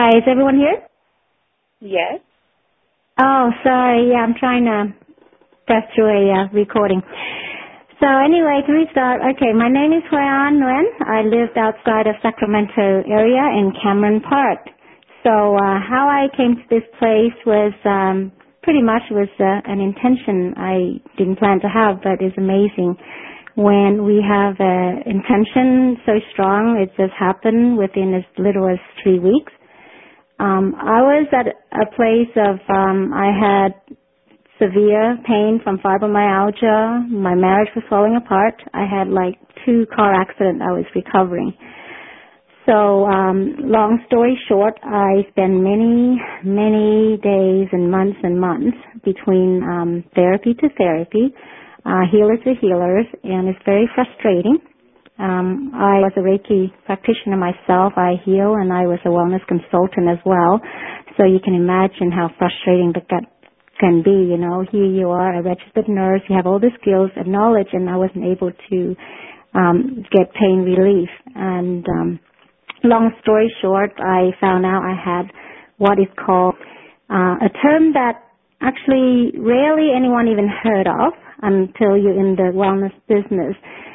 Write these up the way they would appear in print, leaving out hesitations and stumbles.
Hi, is everyone here? Yes. Oh, sorry. Yeah, I'm trying to press through a recording. So anyway, to restart, okay, my name is Huan Nguyen. I lived outside of Sacramento area in Cameron Park. So how I came to this place was pretty much an intention I didn't plan to have, but it's amazing. When we have an intention so strong, it just happened within as little as 3 weeks. I was at a place of, I had severe pain from fibromyalgia. My marriage was falling apart. I had like 2 car accidents I was recovering. So, long story short, I spent many days and months between therapy to therapy, healer to healers, and it's very frustrating. I was a Reiki practitioner myself. I heal, and I was a wellness consultant as well. So you can imagine how frustrating that can be. You know, here you are, a registered nurse. You have all the skills and knowledge, and I wasn't able to get pain relief. And long story short, I found out I had what is called a term that actually rarely anyone even heard of until you're in the wellness business.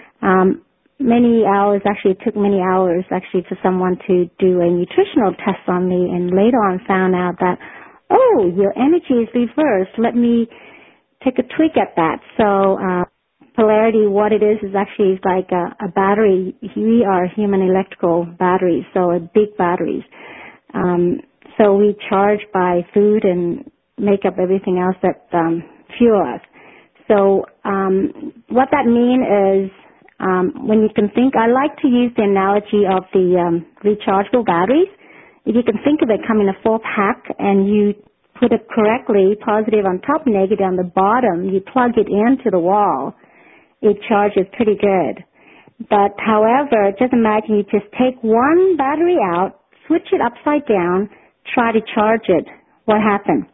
It took many hours for someone to do a nutritional test on me, and later on found out that, oh, your energy is reversed. Let me take a tweak at that. So, polarity, what it is actually like a battery. We are human electrical batteries, so big batteries. So we charge by food and make up everything else that fuel us. So, what that means is, when you can think, I like to use the analogy of the rechargeable batteries. If you can think of it coming in a 4-pack and you put it correctly, positive on top, negative on the bottom, you plug it into the wall, it charges pretty good. But however, just imagine you just take one battery out, switch it upside down, try to charge it. What happens?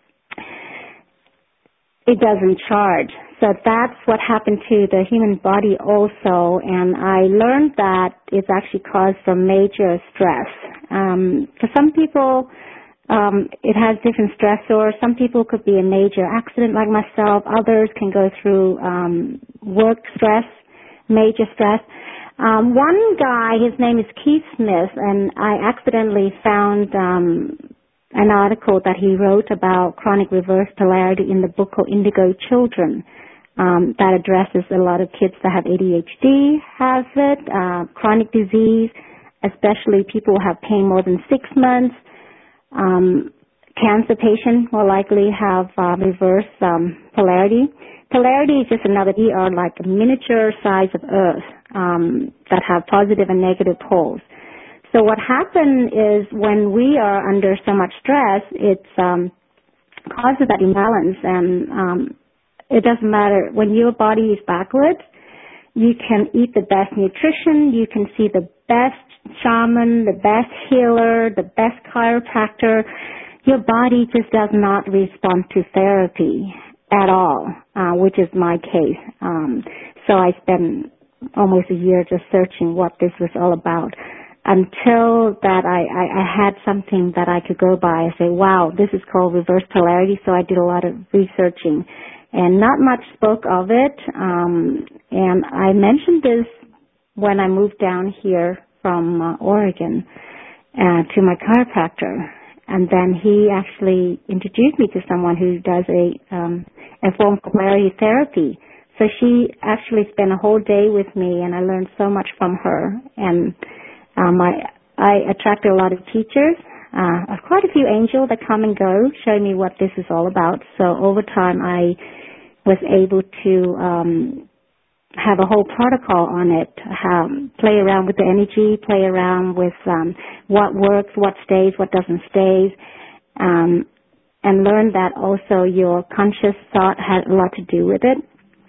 It doesn't charge. So that's what happened to the human body also, and I learned that it's actually caused from major stress. For some people, it has different stressors. Some people could be a major accident like myself. Others can go through work stress, major stress. One guy, his name is Keith Smith, and I accidentally found an article that he wrote about chronic reverse polarity in the book called Indigo Children. That addresses a lot of kids that have ADHD, have it, chronic disease, especially people who have pain more than 6 months. Cancer patients more likely have reverse polarity. Polarity is just another ER, like a miniature size of Earth, that have positive and negative poles. So what happens is when we are under so much stress, it causes that imbalance, and it doesn't matter. When your body is backwards, you can eat the best nutrition, you can see the best shaman, the best healer, the best chiropractor. Your body just does not respond to therapy at all, which is my case. So I spent almost a year just searching what this was all about. Until that I had something that I could go by and say, wow, this is called reverse polarity. So I did a lot of researching. And not much spoke of it. And I mentioned this when I moved down here from Oregon to my chiropractor. And then he actually introduced me to someone who does a form of polarity therapy. So she actually spent a whole day with me, and I learned so much from her. And I attracted a lot of teachers. Quite a few angels that come and go, show me what this is all about. So over time, I was able to have a whole protocol on it, play around with the energy, play around with what works, what stays, what doesn't stay, and learn that also your conscious thought had a lot to do with it.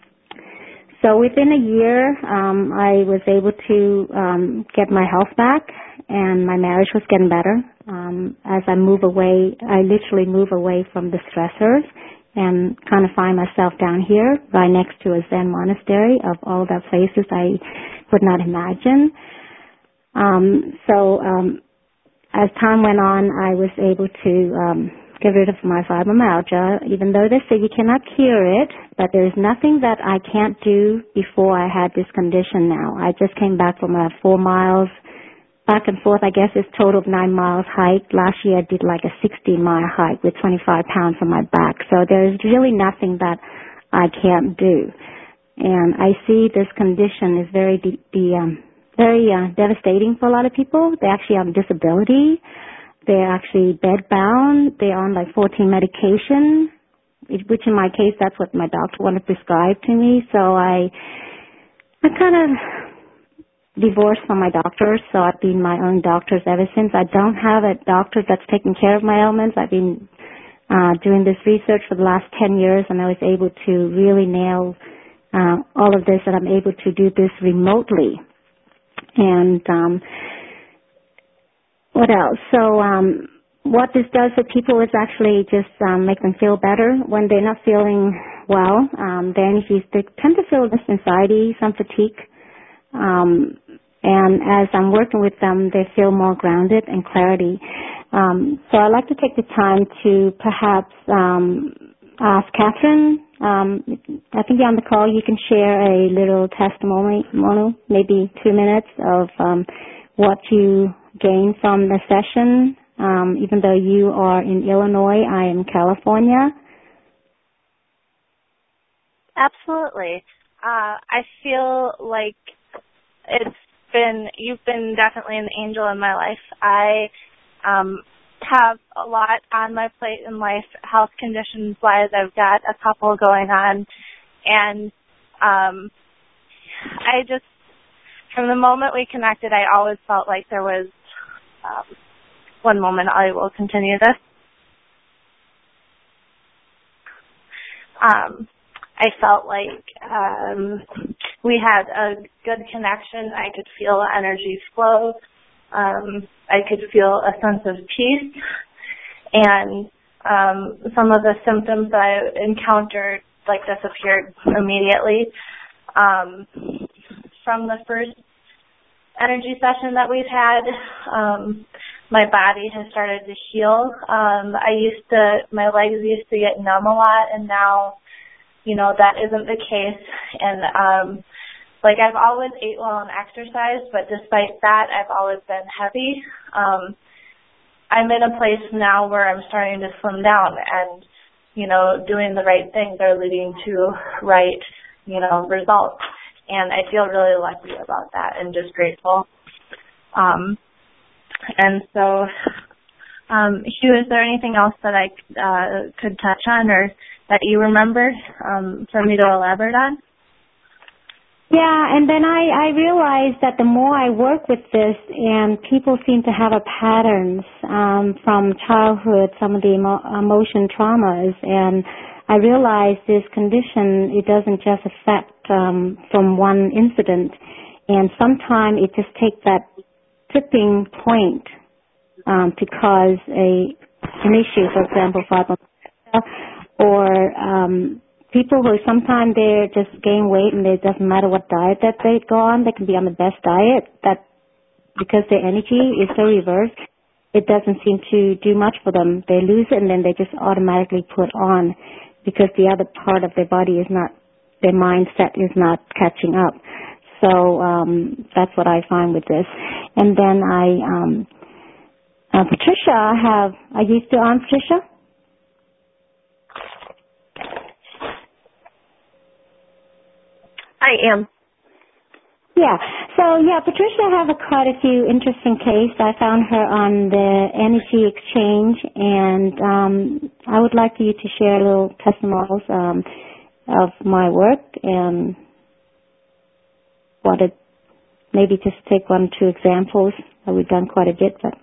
So within a year, I was able to get my health back, and my marriage was getting better. As I move away, I literally move away from the stressors and kind of find myself down here, right next to a Zen monastery. Of all the places I would not imagine. as time went on, I was able to get rid of my fibromyalgia, even though they say you cannot cure it, but there's nothing that I can't do before I had this condition now. I just came back from 4 miles back and forth. I guess it's total of 9 miles hike. Last year I did like a 16-mile hike with 25 pounds on my back. So there's really nothing that I can't do. And I see this condition is very devastating for a lot of people. They actually have disability. They're actually bedbound. They're on like 14 medication, which in my case, that's what my doctor wanted to prescribe to me. So I kind of divorced from my doctor, so I've been my own doctor ever since. I don't have a doctor that's taking care of my ailments. I've been doing this research for the last 10 years, and I was able to really nail all of this, and I'm able to do this remotely. And what else? So what this does for people is actually just make them feel better when they're not feeling well. Their energies, they tend to feel this anxiety, some fatigue. And as I'm working with them, they feel more grounded and clarity. So I'd like to take the time to perhaps ask Catherine, I think you're on the call, you can share a little testimony, maybe 2 minutes of what you gained from the session, even though you are in Illinois, I am in California. Absolutely. I feel like you've been definitely an angel in my life. I have a lot on my plate in life, health conditions wise. I've got a couple going on, and I just, from the moment we connected, I always felt like there was one moment. I will continue this. I felt like we had a good connection. I could feel energy flow. I could feel a sense of peace. And some of the symptoms that I encountered disappeared immediately. From the first energy session that we've had, my body has started to heal. My legs used to get numb a lot, and now that isn't the case. And I've always ate well and exercised, but despite that, I've always been heavy. I'm in a place now where I'm starting to slim down, and doing the right things are leading to right results. And I feel really lucky about that and just grateful. And so, Hugh, is there anything else that I could touch on or that you remember for me to elaborate on? Yeah, and then I realized that the more I work with this, and people seem to have a patterns from childhood, some of the emotion traumas, and I realized this condition, it doesn't just affect from one incident, and sometimes it just takes that tipping point to cause an issue, for example, fibromyalgia, or people who sometimes they just gain weight and it doesn't matter what diet that they go on, they can be on the best diet, that because their energy is so reversed, it doesn't seem to do much for them. They lose it and then they just automatically put on because the other part of their body is not, their mindset is not catching up. So that's what I find with this. And then Patricia, are you still on, Patricia? I am. Yeah. So, Patricia, I have quite a few interesting cases. I found her on the energy exchange, and I would like for you to share a little testimonials of my work and maybe just take 1 or 2 examples. We've done quite a bit, but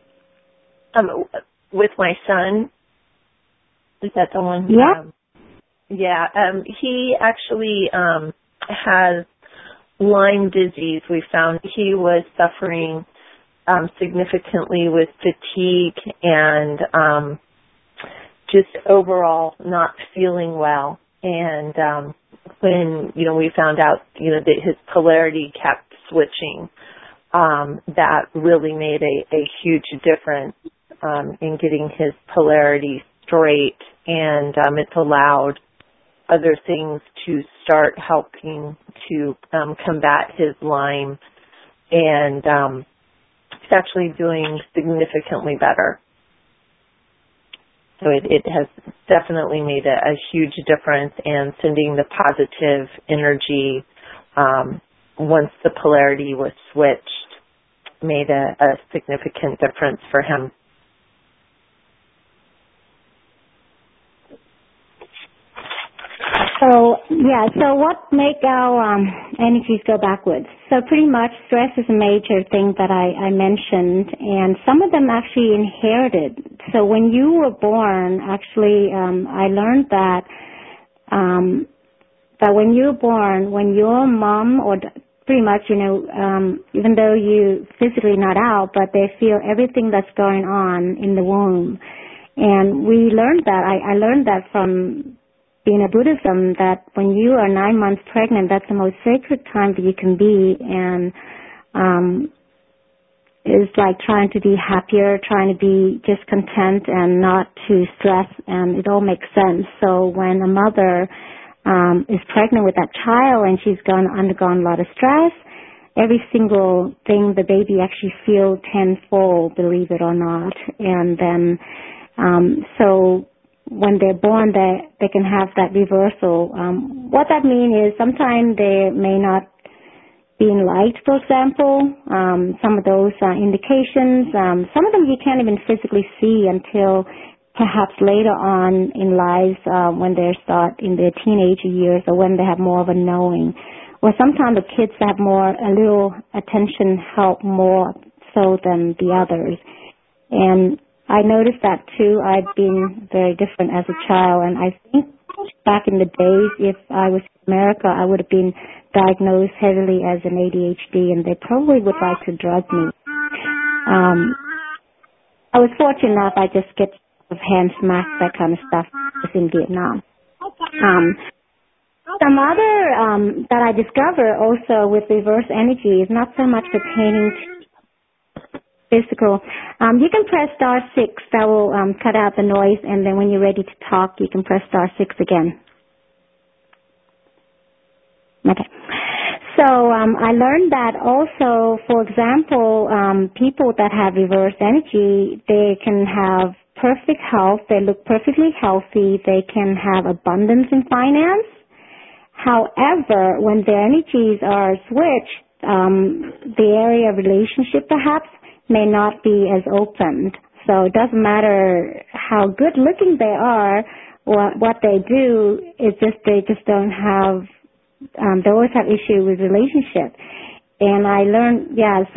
with my son, is that the one? Yeah. He actually has Lyme disease. We found he was suffering significantly with fatigue and just overall not feeling well. And when we found out that his polarity kept switching, that really made a huge difference in getting his polarity straight, and it's allowed other things to start helping to combat his Lyme, and it's actually doing significantly better. So it has definitely made a huge difference, and sending the positive energy once the polarity was switched made a significant difference for him. So what make our energies go backwards? So pretty much stress is a major thing that I mentioned, and some of them actually inherited. So when you were born, actually, I learned that when you were born, when your mom or pretty much, even though you physically not out, but they feel everything that's going on in the womb. And we learned that, I learned that from being a Buddhism, that when you are 9 months pregnant, that's the most sacred time that you can be, and it's like trying to be happier, trying to be just content and not to stress, and it all makes sense. So when a mother is pregnant with that child and she's undergone a lot of stress, every single thing the baby actually feels tenfold, believe it or not. And then so when they're born, they can have that reversal. What that means is sometimes they may not be liked, for example. Some of those indications, some of them you can't even physically see until perhaps later on in life when they start in their teenager years, or when they have more of a knowing. Or sometimes the kids have a little attention help more so than the others. And I noticed that too. I've been very different as a child, and I think back in the days, if I was in America, I would have been diagnosed heavily as an ADHD, and they probably would like to drug me. I was fortunate enough, I just get hand smacked, that kind of stuff, was in Vietnam. Some other that I discovered also with reverse energy is not so much pertaining to physical. You can press star 6. That will cut out the noise, and then when you're ready to talk, you can press star 6 again. Okay. So I learned that also, for example, people that have reverse energy, they can have perfect health. They look perfectly healthy. They can have abundance in finance. However, when their energies are switched, the area of relationship perhaps may not be as open. So it doesn't matter how good looking they are or what they do, it's just they just don't have, they always have issue with relationship. And I learned,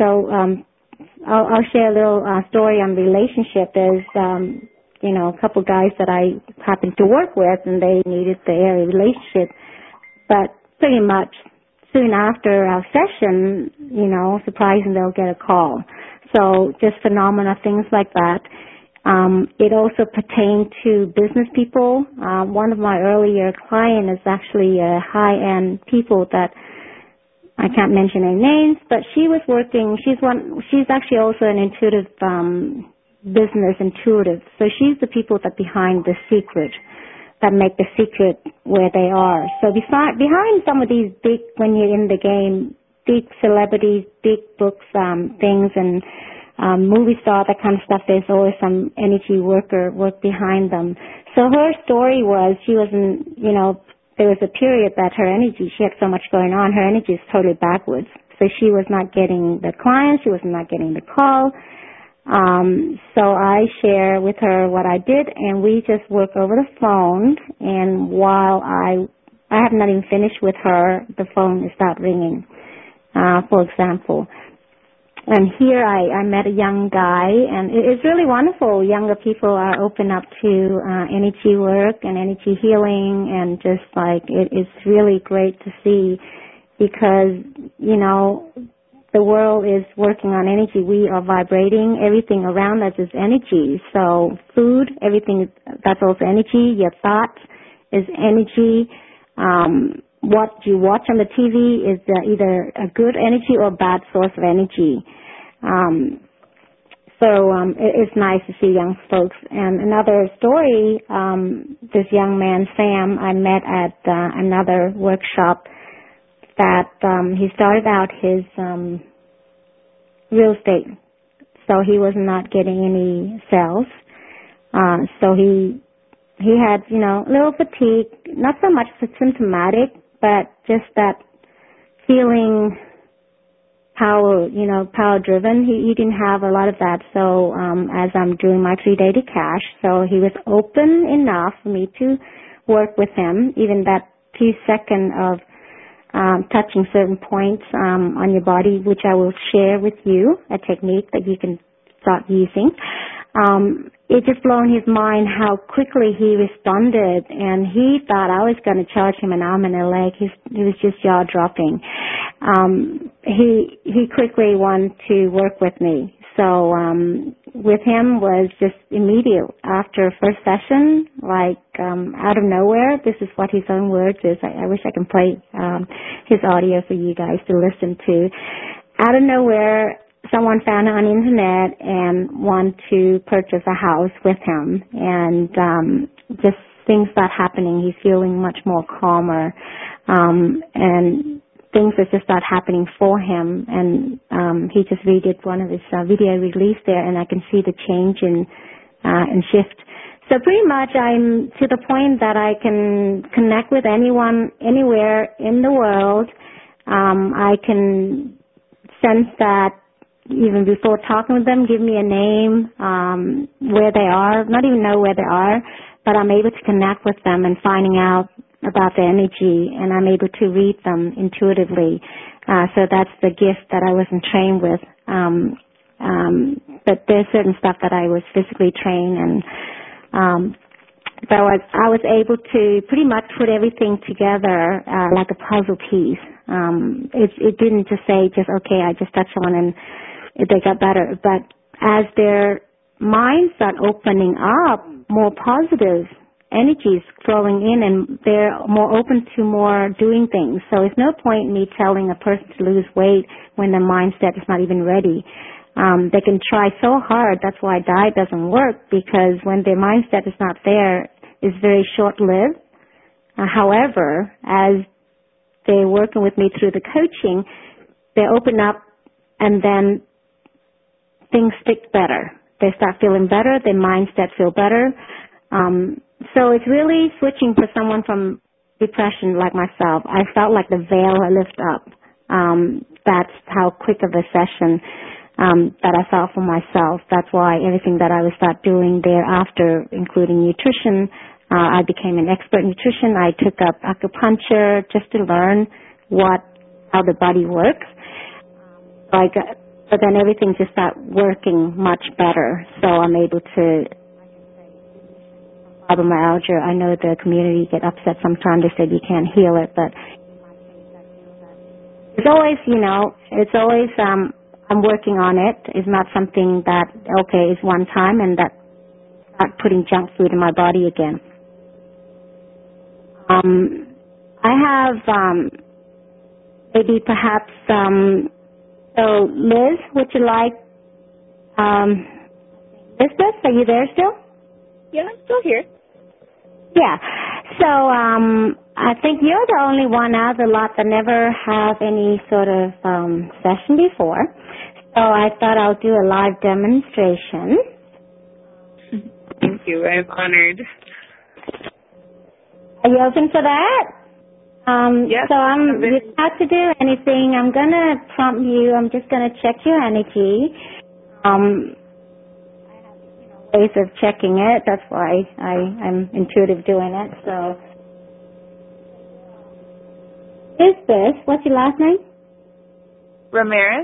I'll share a little story on relationship. There's, a couple guys that I happened to work with, and they needed the area relationship. But pretty much soon after our session, surprisingly they'll get a call. So just phenomena, things like that. It also pertained to business people. One of my earlier clients is actually a high-end people that I can't mention any names, but she was working. She's actually also an intuitive business intuitive. So she's the people that behind the secret, that make the secret where they are. So behind some of these big, when you're in the game, big celebrities, big books, things, and movie star, that kind of stuff, there's always some energy work behind them. So her story was, she wasn't, there was a period that her energy, she had so much going on, her energy is totally backwards. So she was not getting the clients, she was not getting the call. So I share with her what I did, and we just work over the phone, and while I have not even finished with her, the phone is start ringing, for example. And here I met a young guy, and it's really wonderful. Younger people are open up to energy work and energy healing, and just like it's really great to see, because, the world is working on energy. We are vibrating. Everything around us is energy. So food, everything, that's also energy. Your thoughts is energy. what you watch on the TV is either a good energy or a bad source of energy. It's nice to see young folks. And another story, this young man, Sam, I met at another workshop that he started out his real estate. So he was not getting any sales. So he had, a little fatigue, not so much symptomatic, but just that feeling power driven. He didn't have a lot of that. So as I'm doing my 3-day to cash, so he was open enough for me to work with him, even that few seconds of touching certain points on your body, which I will share with you, a technique that you can start using. It just blown his mind how quickly he responded, and he thought I was going to charge him an arm and a leg. He was just jaw-dropping. He quickly wanted to work with me. So with him was just immediate. After first session, out of nowhere, this is what his own words is. I wish I can play his audio for you guys to listen to. Out of nowhere, someone found it on the internet and wanted to purchase a house with him, and just things start happening. He's feeling much more calmer, and things that just start happening for him. And he just redid one of his video release there, and I can see the change in shift. So pretty much I'm to the point that I can connect with anyone, anywhere in the world. I can sense that even before talking with them, give me a name, where they are, not even know where they are, but I'm able to connect with them and finding out about their energy, and I'm able to read them intuitively. So that's the gift that I wasn't trained with. But there's certain stuff that I was physically trained, and I was able to pretty much put everything together like a puzzle piece. It didn't just say okay, I just touched someone and they got better. But as their minds start opening up, more positive energies flowing in, and they're more open to more doing things. So it's no point in me telling a person to lose weight when their mindset is not even ready. They can try so hard. That's why diet doesn't work, because when their mindset is not there, it's very short-lived. However, as they're working with me through the coaching, they open up, and then things stick better. They start feeling better. Their mindset feel better. So it's really switching for someone from depression like myself. I felt like the veil had lifted up. That's how quick of a session that I felt for myself. That's why everything that I would start doing thereafter, including nutrition, I became an expert in nutrition. I took up acupuncture just to learn how the body works. But then everything just started working much better. So I'm able to, fibromyalgia, I know the community get upset sometimes. They said you can't heal it, but it's always, I'm working on it. It's not something that, is one time and that start putting junk food in my body again. I have maybe perhaps so Liz, would you like Lisbeth, are you there still? Yeah, I'm still here. Yeah. So I think you're the only one out of the lot that never have any sort of session before. So I thought I'll do a live demonstration. Thank you. I'm honored. Are you open for that? Yes. So you don't have to do anything. I'm going to prompt you. I'm just going to check your energy. I have ways of checking it. That's why I'm intuitive doing it. So, is this, what's your last name? Ramirez.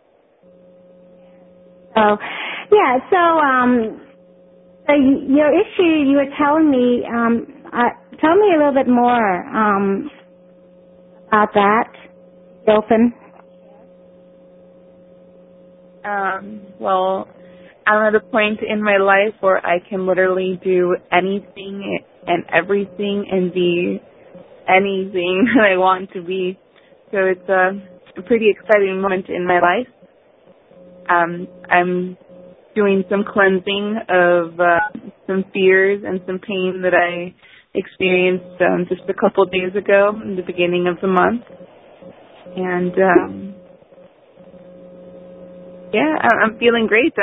So, yeah, so your issue, you were telling me, tell me a little bit more about that. Open. Well, I'm at a point in my life where I can literally do anything and everything and be anything that I want to be. So it's a pretty exciting moment in my life. I'm doing some cleansing of some fears and some pain that I experienced just a couple days ago in the beginning of the month. And yeah, I'm feeling great.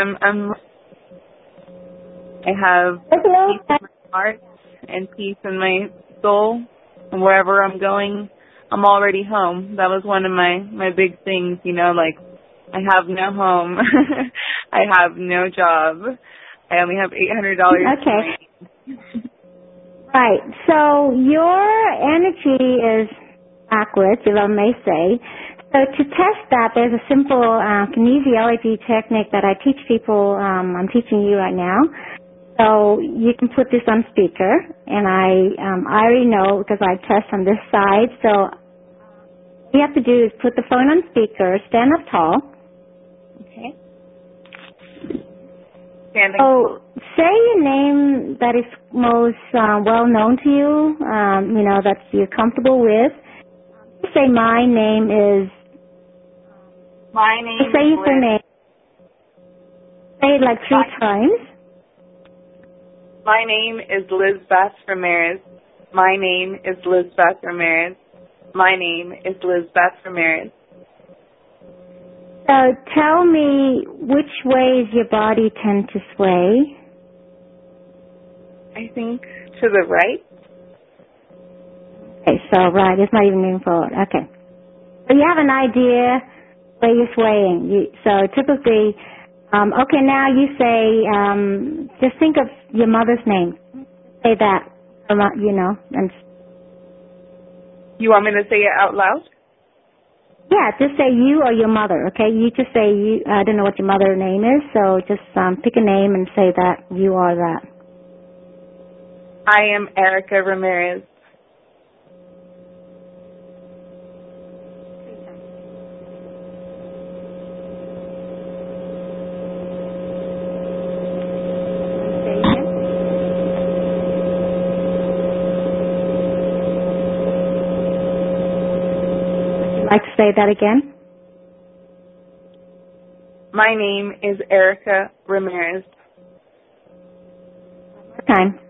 I have peace in my heart and peace in my soul. And wherever I'm going, I'm already home. That was one of my big things, like I have no home. I have no job. I only have $800. Okay. Right. So your energy is backwards, you may say. So to test that, there's a simple kinesiology technique that I teach people. I'm teaching you right now. So you can put this on speaker, and I already know because I test on this side. So all you have to do is put the phone on speaker, stand up tall. Okay. Standing. So say your name that is most well known to you, that you're comfortable with. Say my name is. My name say is your Liz. name. Say it like 3 times. My name is Lizbeth Ramirez. My name is Lizbeth Ramirez. My name is Lizbeth Ramirez. So tell me which ways your body tend to sway. I think to the right. Okay, so right, it's not even moving forward. Okay. So you have an idea where you're swaying. So typically, okay, now you say, just think of your mother's name. Say that, and You want me to say it out loud? yeah, just say you or your mother, okay? You just say you, I don't know what your mother's name is, so just pick a name and say that you are that. I am Erica Ramirez. Like to say that again? My name is Erica Ramirez. One more time.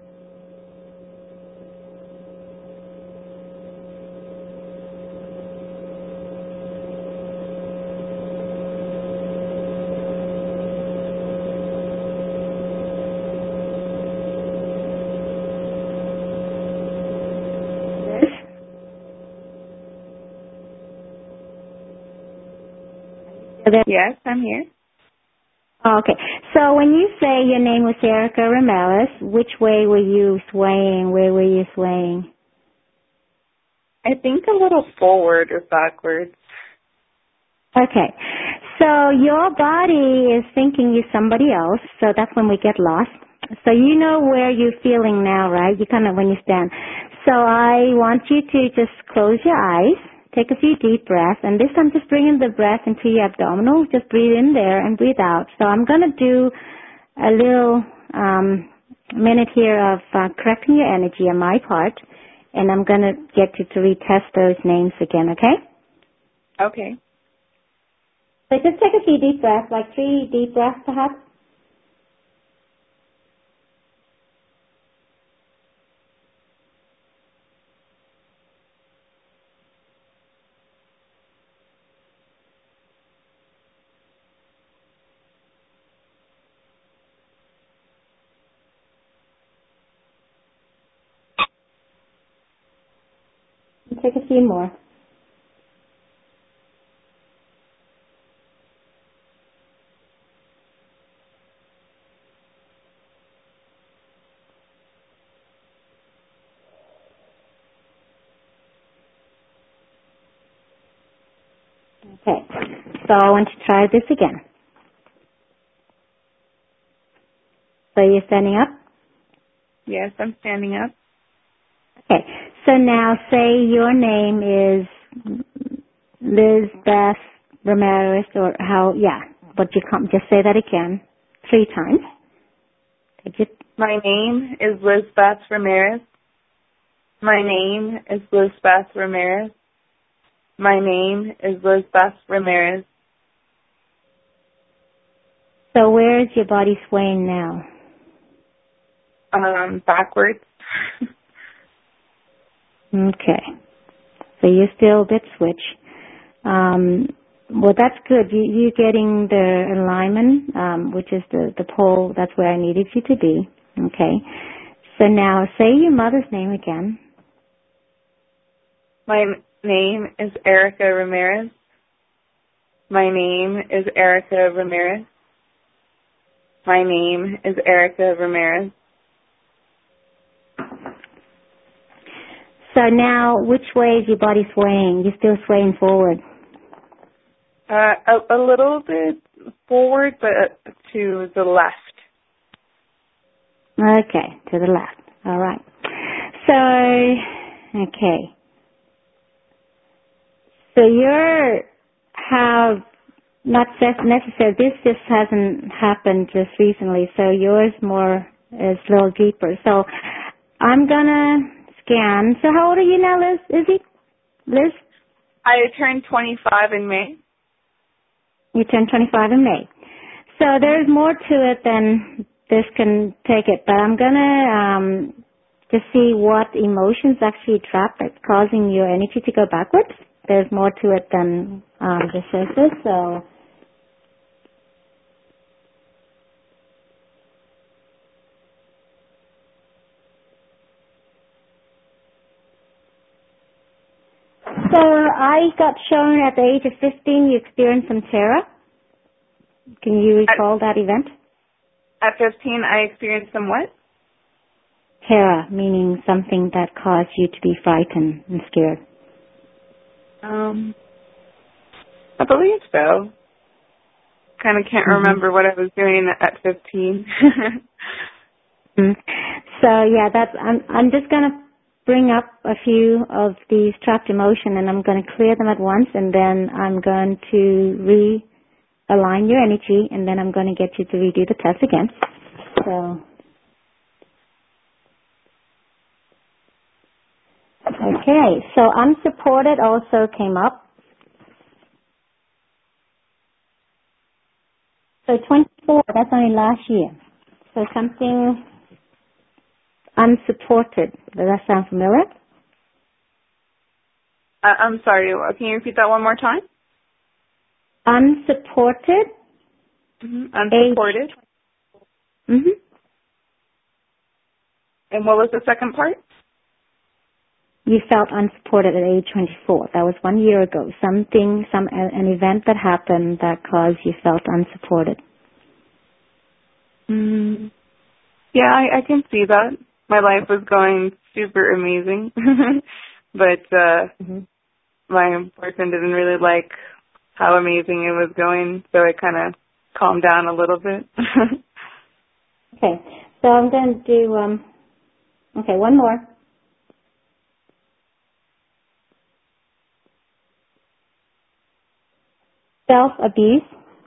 Yes, I'm here. Okay. So when you say your name was Erica Ramirez, which way were you swaying? Where were you swaying? I think a little forward or backwards. Okay. So your body is thinking you're somebody else, so that's when we get lost. So you know where you're feeling now, right? You kind of when you stand. So I want you to just close your eyes. Take a few deep breaths, and this time just bring in the breath into your abdominal. Just breathe in there and breathe out. So I'm going to do a little minute here of correcting your energy on my part, and I'm going to get you to retest those names again, okay? Okay. So just take a few deep breaths, like 3 deep breaths perhaps. Take a few more. Okay, so I want to try this again. So you're standing up? Yes, I'm standing up. Okay, so now say your name is Lizbeth Ramirez, or but you can't just say that again 3 times. My name is Lizbeth Ramirez. My name is Lizbeth Ramirez. My name is Lizbeth Ramirez. So where is your body swaying now? Backwards. Okay. So you're still a bit switch. Well, that's good. You're getting the alignment, which is the pole. That's where I needed you to be. Okay. So now say your mother's name again. My name is Erica Ramirez. My name is Erica Ramirez. My name is Erica Ramirez. So now, which way is your body swaying? You're still swaying forward? A little bit forward, but to the left. Okay, to the left. All right. So, okay. So you have not necessarily, this just hasn't happened just recently, so yours more is a little deeper. So I'm going to scan. So how old are you now, Liz? Liz? I turned 25 in May. You turned 25 in May. So there's more to it than this can take it, but I'm going to just see what emotions actually trapped that's causing your energy to go backwards. There's more to it than the surface, so... So I got shown at the age of 15 you experienced some terror. Can you recall that event? At 15, I experienced some what? Terror, meaning something that caused you to be frightened and scared. I believe so. Kind of can't remember what I was doing at 15. So yeah, I'm just going to bring up a few of these trapped emotion, and I'm going to clear them at once, and then I'm going to realign your energy, and then I'm going to get you to redo the test again. So, okay, so unsupported also came up. So 24, that's only last year. So something unsupported. Does that sound familiar? I'm sorry, can you repeat that one more time? Unsupported. Unsupported. And what was the second part? You felt unsupported at age 24. That was 1 year ago. An event that happened that caused you felt unsupported. Yeah, I can see that. My life was going super amazing, but my boyfriend didn't really like how amazing it was going, so it kind of calmed down a little bit. Okay, so I'm going to do, one more. Self-abuse.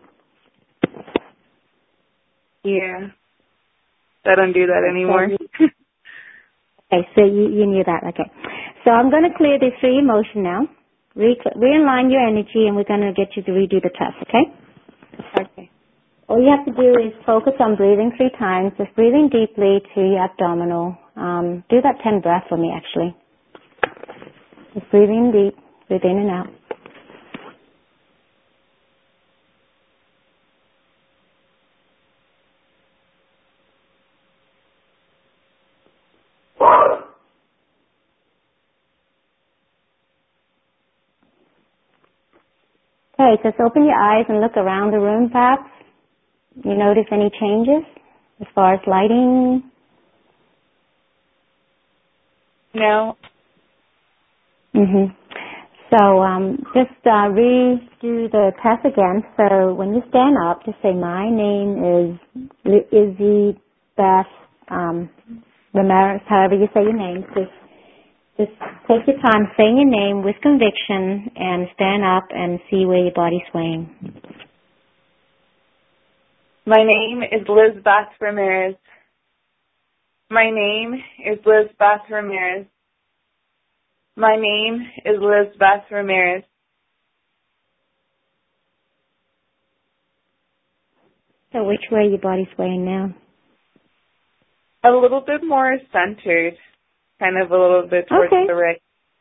Yeah. I don't do that anymore. Okay, so you knew that. Okay. So I'm going to clear this free emotion now. Realign your energy, and we're going to get you to redo the test, okay? Okay. All you have to do is focus on breathing 3 times, just breathing deeply to your abdominal. Do that 10 breaths for me, actually. Just breathing deep, breathe in and out. Okay, just open your eyes and look around the room, perhaps. You notice any changes as far as lighting? No. So just redo the test again. So when you stand up, just say, my name is Izzy Beth Ramirez, however you say your name. Just take your time saying your name with conviction and stand up and see where your body's swaying. My name is Lizbeth Ramirez. My name is Lizbeth Ramirez. My name is Lizbeth Ramirez. So which way your body's swaying now? A little bit more centered, kind of a little bit towards the right.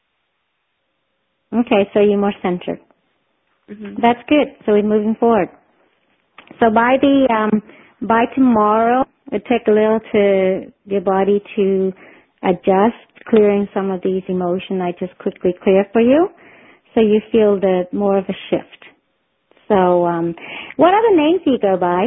Okay, so you're more centered. Mm-hmm. That's good. So we're moving forward. So by tomorrow, it take a little to your body to adjust, clearing some of these emotions I just quickly clear for you, so you feel the more of a shift. So, what other names do you go by?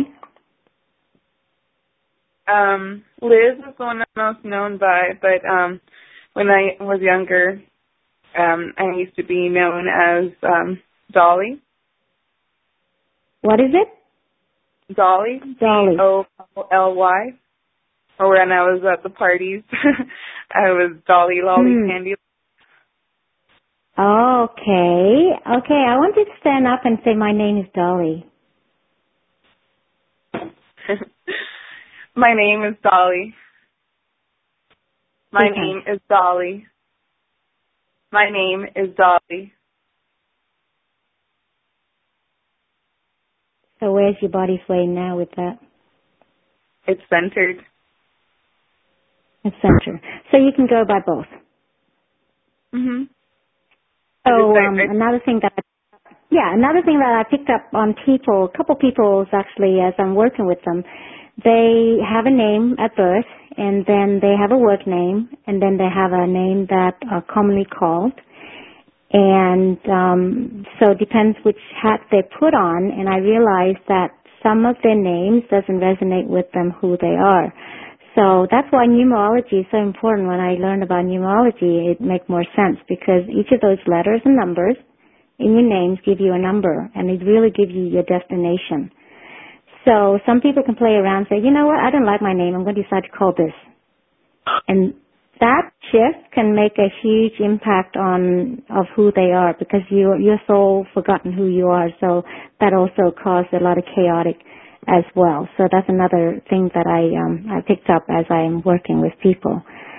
Liz is the one I'm most known by, but when I was younger, I used to be known as Dolly. What is it? Dolly. Dolly. Dolly. Or when I was at the parties, I was Dolly Lolly Candy. Okay. I want you to stand up and say, my name is Dolly. My name is Dolly. My name is Dolly. My name is Dolly. So where's your body swaying now with that? It's centered. It's centered. So you can go by both. Mhm. So another thing that I picked up on people, a couple people actually, as I'm working with them, they have a name at birth, and then they have a work name, and then they have a name that are commonly called. And so it depends which hat they put on, and I realized that some of their names doesn't resonate with them who they are. So that's why numerology is so important. When I learned about numerology, it makes more sense, because each of those letters and numbers in your names give you a number, and it really gives you your destination. So some people can play around and say, you know what, I don't like my name, I'm going to decide to call this. And that shift can make a huge impact of who they are, because you're so forgotten who you are. So that also caused a lot of chaotic as well. So that's another thing that I picked up as I'm working with people.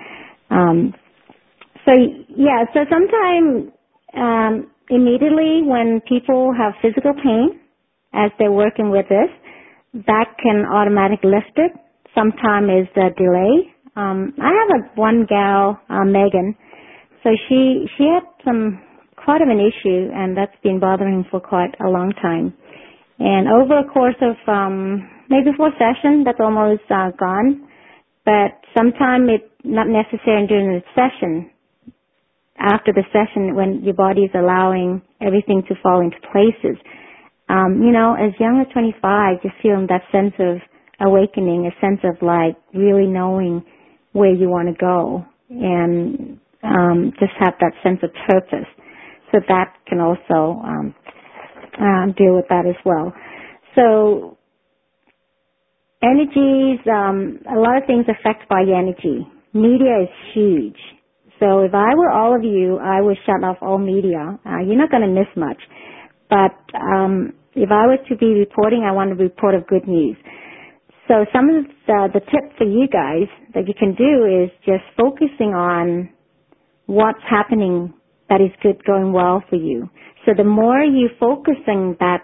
So sometimes immediately when people have physical pain as they're working with this, that can automatically lift it. Sometimes is the delay. I have one gal, Megan. So she had quite of an issue, and that's been bothering for quite a long time. And over a course of maybe 4 sessions, that's almost gone. But sometimes it's not necessary during the session. After the session, when your body is allowing everything to fall into places. As young as 25, just feeling that sense of awakening, a sense of like really knowing where you want to go, and just have that sense of purpose. So that can also deal with that as well. So energies, a lot of things affected by energy. Media is huge. So if I were all of you, I would shut off all media. You're not going to miss much. But if I was to be reporting, I want to report of good news. So some of the tips for you guys that you can do is just focusing on what's happening that is good, going well for you. So the more you focusing that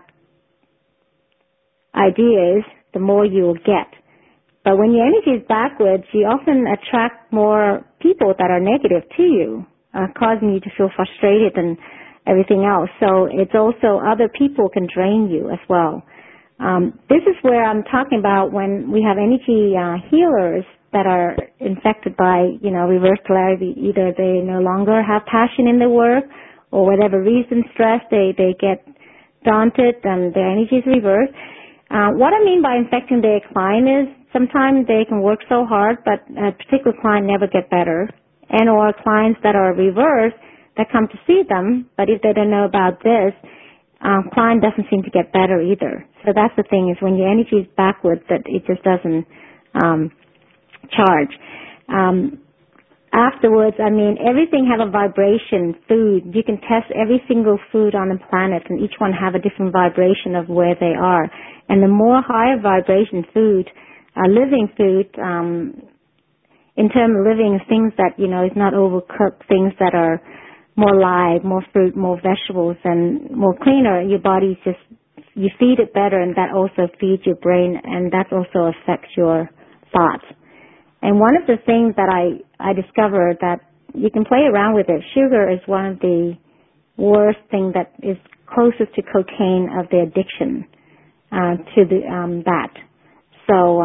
ideas, the more you will get. But when your energy is backwards, you often attract more people that are negative to you, causing you to feel frustrated and everything else. So it's also other people can drain you as well. This is where I'm talking about when we have energy healers that are infected by, reverse polarity. Either they no longer have passion in their work, or whatever reason, stress, they get daunted and their energy is reversed. What I mean by infecting their client is sometimes they can work so hard, but a particular client never get better. And or clients that are reversed that come to see them, but if they don't know about this, client doesn't seem to get better either. So that's the thing, is when your energy is backwards, that it just doesn't charge. Afterwards, everything have a vibration. Food, you can test every single food on the planet, and each one have a different vibration of where they are. And the more higher vibration food, living food, in terms of living, things that, is not overcooked, things that are more live, more fruit, more vegetables, and more cleaner, your body just, you feed it better, and that also feeds your brain, and that also affects your thoughts. And one of the things that I discovered that you can play around with it, sugar is one of the worst thing that is closest to cocaine of the addiction to that. So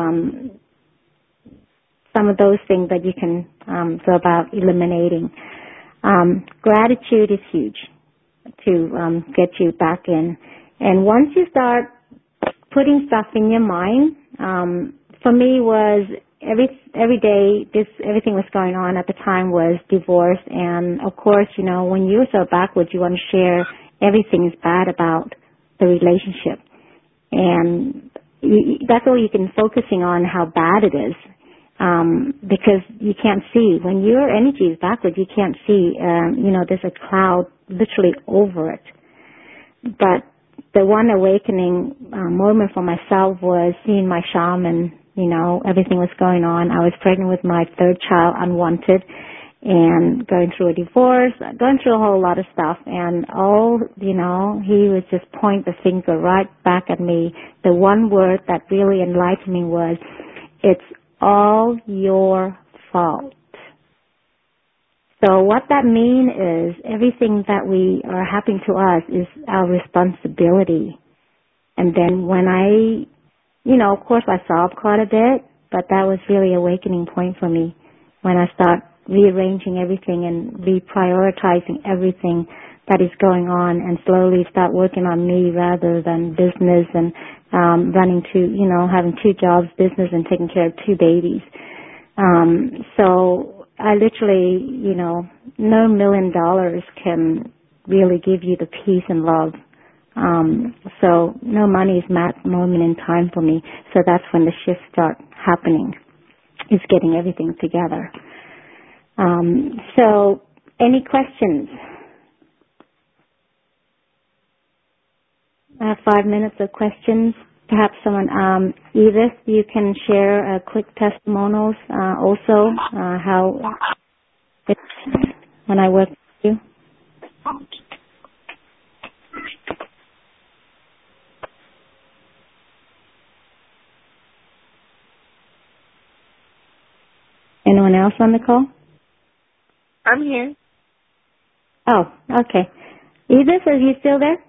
some of those things that you can go about eliminating. Gratitude is huge to get you back in. And once you start putting stuff in your mind, for me was every day everything was going on at the time was divorce, and of course, you know, when you're so backwards, you want to share everything is bad about the relationship, and that's all you can focusing on, how bad it is, because you can't see when your energy is backwards. You can't see, you know, there's a cloud literally over it. But the one awakening moment for myself was seeing my shaman. You know, everything was going on. I was pregnant with my third child, unwanted, and going through a divorce, going through a whole lot of stuff. And you know, he would just point the finger right back at me. The one word that really enlightened me was, it's all your fault. So what that means is everything that we are happening to us is our responsibility. And then when you know, of course I sobbed quite a bit, but that was really an awakening point for me when I start rearranging everything and reprioritizing everything that is going on, and slowly start working on me rather than business and running you know, having 2 jobs, business, and taking care of 2 babies. So I literally, you know, no $1 million can really give you the peace and love. So no money is that moment in time for me. So that's when the shifts start happening, is getting everything together. So any questions? I have 5 minutes of questions. Perhaps someone, Edith, you can share a quick testimonials also, how it's when I work with you. Anyone else on the call? I'm here. Oh, okay. Edith, are you still there?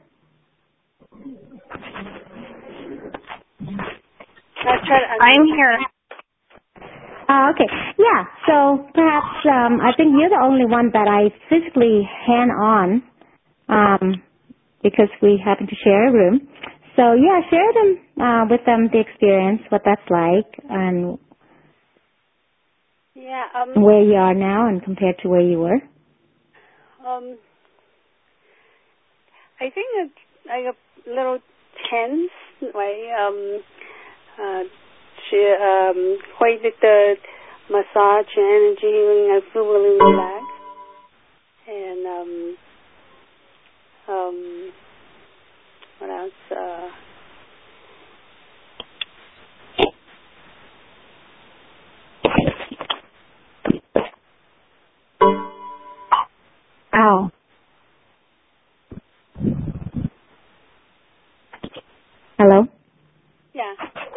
I'm here. Okay. Yeah. So perhaps I think you're the only one that I physically hand on, because we happen to share a room. So yeah, share them with them the experience, what that's like, and where you are now and compared to where you were. I think it's like a little tense, right? With the massage and energy healing, I feel really relaxed. And what else? Ow. Hello? Yeah.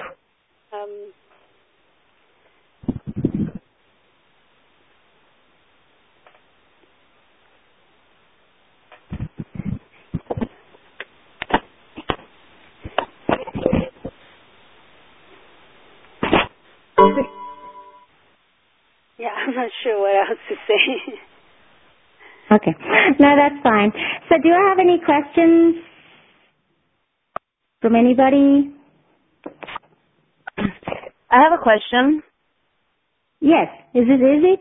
Yeah, I'm not sure what else to say. Okay. No, that's fine. So do I have any questions from anybody? I have a question. Yes. Is it Izzy?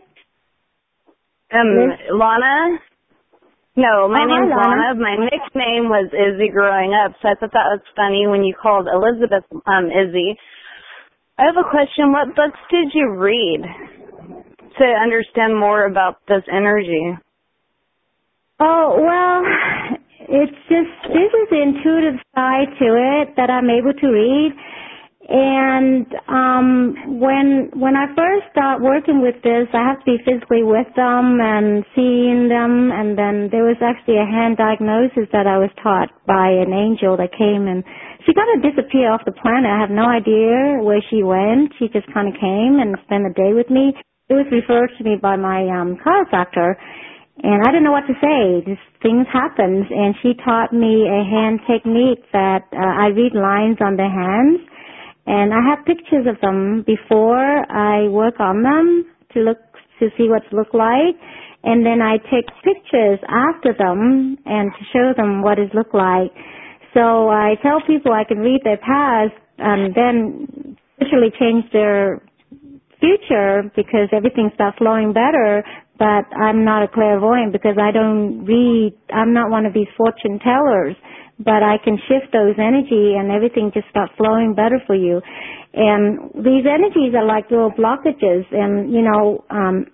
Lana? No, my name's Lana. Lana. My nickname was Izzy growing up, so I thought that was funny when you called Elizabeth Izzy. I have a question. What books did you read to understand more about this energy? Oh, well, it's just, this is the intuitive side to it that I'm able to read. And when I first start working with this, I have to be physically with them and seeing them. And then there was actually a hand diagnosis that I was taught by an angel that came, and she kind of disappeared off the planet. I have no idea where she went. She just kind of came and spent the day with me. It was referred to me by my chiropractor, and I didn't know what to say. These things happened, and she taught me a hand technique that I read lines on the hands. And I have pictures of them before I work on them to see what they look like. And then I take pictures after them and to show them what it look like. So I tell people I can read their past and then literally change their future because everything starts flowing better. But I'm not a clairvoyant because I don't read. I'm not one of these fortune tellers. But I can shift those energy and everything just starts flowing better for you. And these energies are like little blockages. And, you know,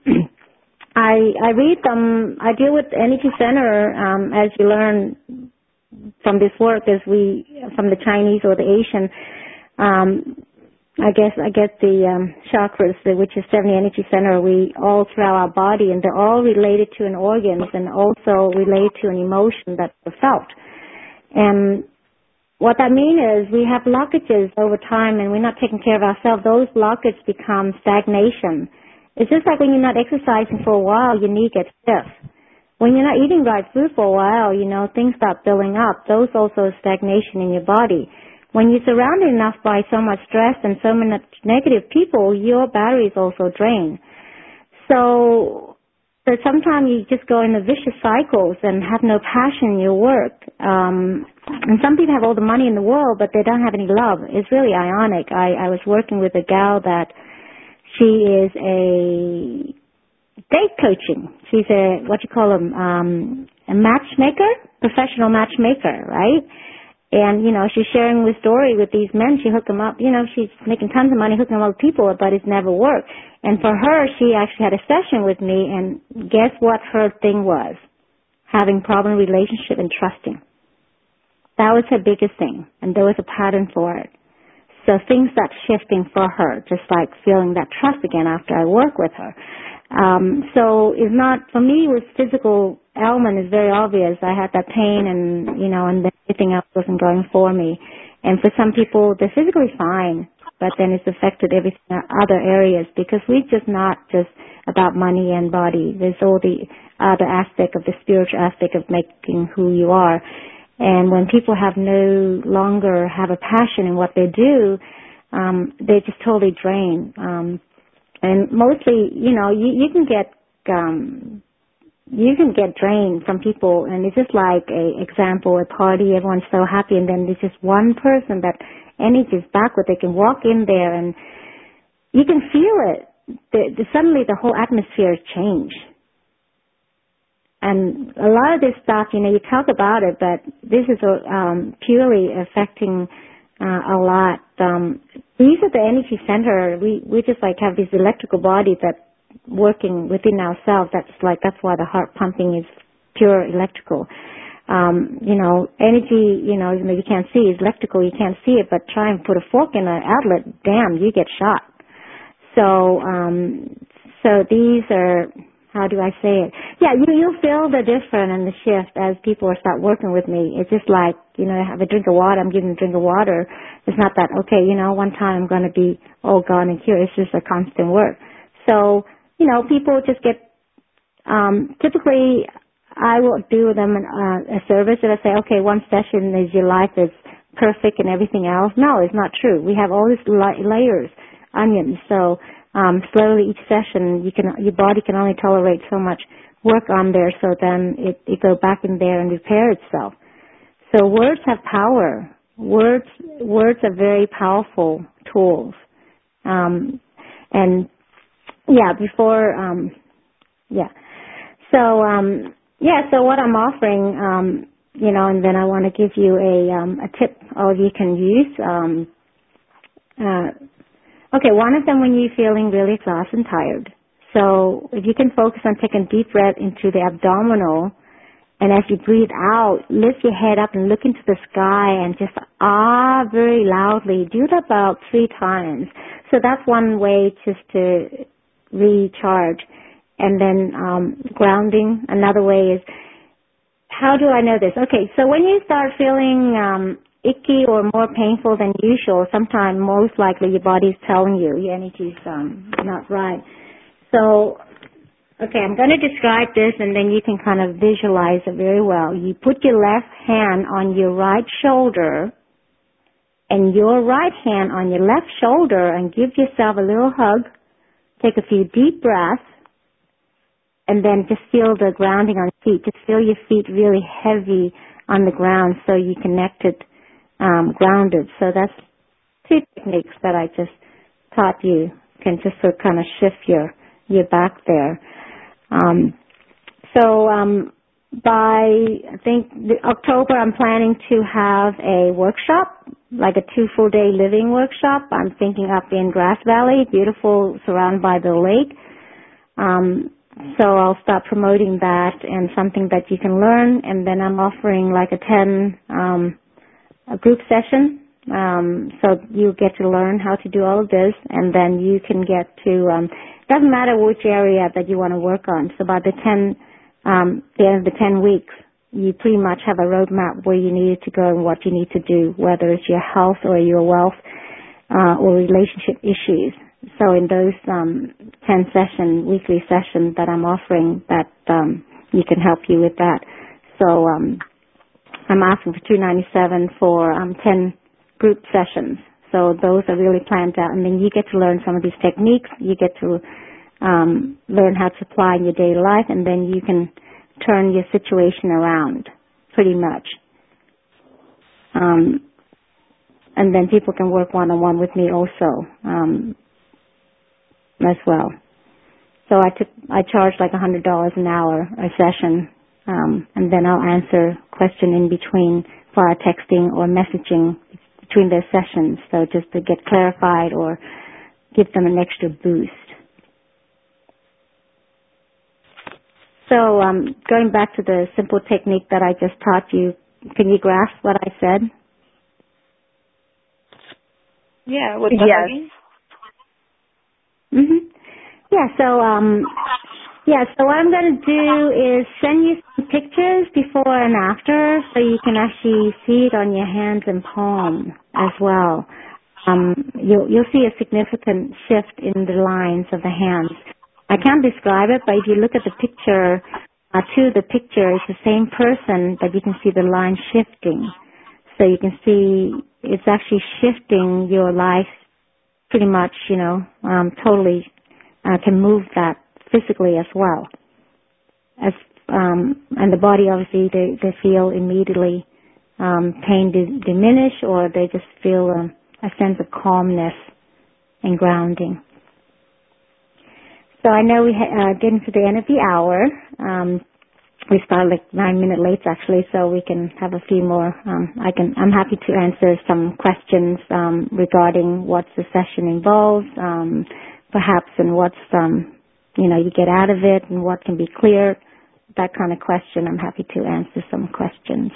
I read them. I deal with energy center as you learn from this work from the Chinese or the Asian. I get the chakras, which is 70 energy center. We all throughout our body, and they're all related to an organ and also related to an emotion that's felt. And what that means is we have blockages over time and we're not taking care of ourselves. Those blockages become stagnation. It's just like when you're not exercising for a while, your knee gets stiff. When you're not eating right food for a while, you know, things start building up. Those also are stagnation in your body. When you're surrounded enough by so much stress and so many negative people, your battery is also drained. So sometimes you just go in the vicious cycles and have no passion in your work. And some people have all the money in the world, but they don't have any love. It's really ironic. I was working with a gal that she is a date coaching. She's a matchmaker, professional matchmaker, right? And, you know, she's sharing the story with these men. She hooked them up. You know, she's making tons of money hooking them up with people, but it's never worked. And for her, she actually had a session with me, and guess what her thing was? Having problem relationship and trusting. That was her biggest thing, and there was a pattern for it. So things start shifting for her, just like feeling that trust again after I work with her. So it's not, for me, with physical element is very obvious. I had that pain and, you know, and everything else wasn't going for me. And for some people, they're physically fine, but then it's affected other areas because we're just not just about money and body. There's all the other aspect of the spiritual aspect of making who you are. And when people no longer have a passion in what they do, they're just totally drained. And mostly, you know, you can get drained from people, and it's just like a example, a party, everyone's so happy, and then there's just one person that energy is backward. They can walk in there, and you can feel it. Suddenly, the whole atmosphere has changed. And a lot of this stuff, you know, you talk about it, but this is purely affecting a lot. These are the energy center. We just like have this electrical body that's working within ourselves. That's why the heart pumping is pure electrical. You know, energy, you know, even though you can't see is electrical, you can't see it, but try and put a fork in an outlet, damn, you get shot. So these are, how do I say it? Yeah, you'll feel the difference and the shift as people start working with me. It's just like, you know, have a drink of water, I'm giving a drink of water. It's not that, okay, you know, one time I'm going to be all gone and cured. It's just a constant work. So, you know, people just get, typically I will do them a service and I say, okay, one session is your life is perfect and everything else. No, it's not true. We have all these layers, onions. So, slowly each session, your body can only tolerate so much work on there, so then it go back in there and repair itself. So words have power. Words are very powerful tools. And yeah, before, yeah. So, so what I'm offering, you know, and then I want to give you a tip all of you can use. Okay, one of them when you're feeling really exhausted and tired. So if you can focus on taking a deep breath into the abdominal And as you breathe out, lift your head up and look into the sky and just very loudly. Do that about 3 times. So that's one way just to recharge. And then grounding, another way is, how do I know this? Okay, so when you start feeling icky or more painful than usual, sometimes most likely your body's telling you your energy's not right. So, okay, I'm going to describe this and then you can kind of visualize it very well. You put your left hand on your right shoulder and your right hand on your left shoulder and give yourself a little hug. Take a few deep breaths and then just feel the grounding on your feet. Just feel your feet really heavy on the ground so you connected, grounded. So that's 2 techniques that I just taught you. You can just sort of kind of shift your back there. By, I think, October, I'm planning to have a workshop, like a 2 full-day living workshop. I'm thinking up in Grass Valley, beautiful, surrounded by the lake. So I'll start promoting that and something that you can learn. And then I'm offering like a 10 a group session. So you get to learn how to do all of this, and then you can get to, doesn't matter which area that you want to work on. So by the end of the 10 weeks, you pretty much have a roadmap where you need to go and what you need to do, whether it's your health or your wealth, or relationship issues. So in those 10 weekly sessions that I'm offering, that you can help you with that. So I'm asking for $297 for 10 group sessions. So those are really planned out. And then you get to learn some of these techniques. You get to learn how to apply in your daily life, and then you can turn your situation around pretty much. And then people can work one-on-one with me also as well. So I charge like $100 an hour a session, and then I'll answer question in between via texting or messaging between their sessions, so just to get clarified or give them an extra boost. So going back to the simple technique that I just taught you, can you grasp what I said? Yeah, with the hugging? Mm-hmm. Yeah, so what I'm going to do is send you some pictures before and after so you can actually see it on your hands and palm as well. You'll see a significant shift in the lines of the hands. I can't describe it, but if you look at the picture, to the picture, it's the same person, but you can see the line shifting. So you can see it's actually shifting your life pretty much, totally can move that physically as well. And the body, obviously, they feel immediately pain diminish, or they just feel a sense of calmness and grounding. So I know we getting to the end of the hour. We started like 9 minutes late actually, so we can have a few more. I'm happy to answer some questions regarding what the session involves, perhaps, and what's you get out of it and what can be cleared. That kind of question. I'm happy to answer some questions.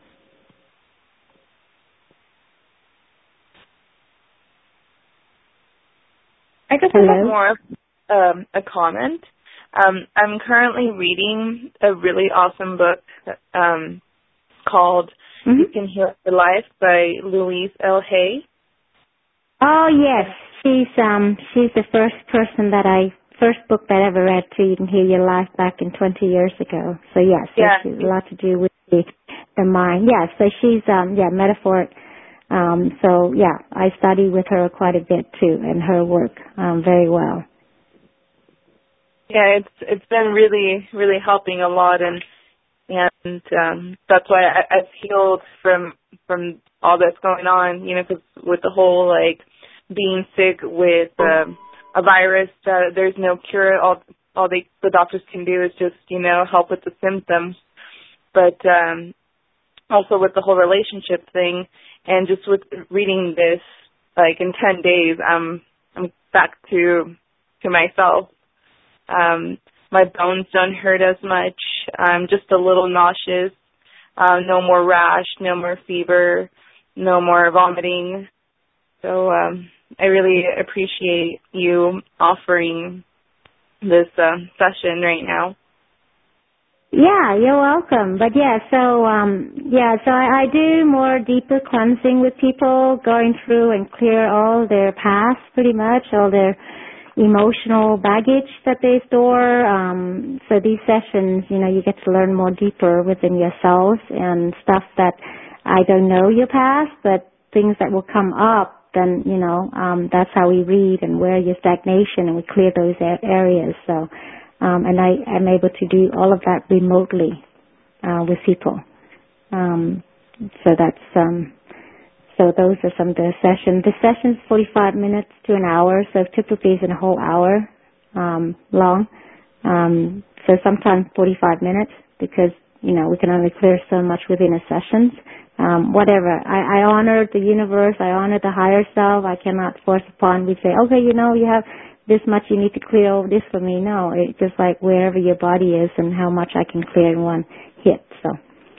I just have more of a comment. I'm currently reading a really awesome book called You Can Heal Your Life by Louise L. Hay. Oh, yes. She's the first book that I ever read too. You Can Heal Your Life back in 20 years ago. So yes, she's a lot to do with the mind. Yeah, so she's, metaphoric. So yeah, I study with her quite a bit too, and her work, very well. Yeah, it's been really, really helping a lot, and that's why I've healed from all that's going on, because with the whole, like, being sick with a virus, there's no cure. All the doctors can do is just, help with the symptoms. But also with the whole relationship thing, and just with reading this, like, in 10 days, I'm back to myself. My bones don't hurt as much. I'm just a little nauseous. No more rash, no more fever, no more vomiting. So I really appreciate you offering this session right now. Yeah, you're welcome. But so I do more deeper cleansing with people, going through and clear all their past, pretty much, all their emotional baggage that they store. So these sessions, you get to learn more deeper within yourselves and stuff that I don't know your past, but things that will come up, then, that's how we read and where your stagnation, and we clear those areas. So, and I'm able to do all of that remotely with people. So that's so those are some of the sessions. The session's 45 minutes to an hour, so typically it's a whole hour long. So sometimes 45 minutes because, we can only clear so much within a session. Whatever. I honor the universe. I honor the higher self. I cannot force upon. We say, okay, you have this much you need to clear over this for me. No, it's just like wherever your body is and how much I can clear in one hit. So,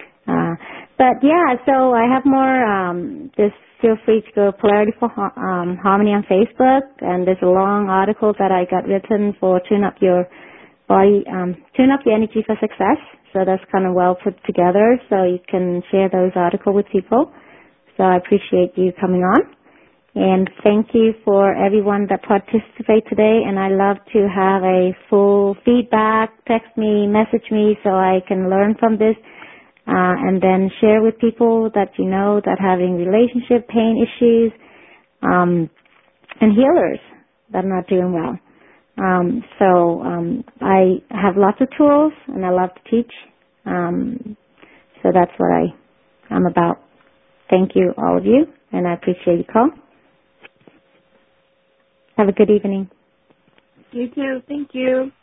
so I have more, just feel free to go Polarity for Harmony on Facebook, and there's a long article that I got written for Tune Up Your Body, Tune Up Your Energy for Success. So that's kind of well put together, so you can share those articles with people. So I appreciate you coming on. And thank you for everyone that participated today, and I love to have a full feedback, text me, message me so I can learn from this, and then share with people that that having relationship pain issues, and healers that are not doing well. I have lots of tools, and I love to teach, so that's what I'm about. Thank you, all of you, and I appreciate your call. Have a good evening. You too. Thank you.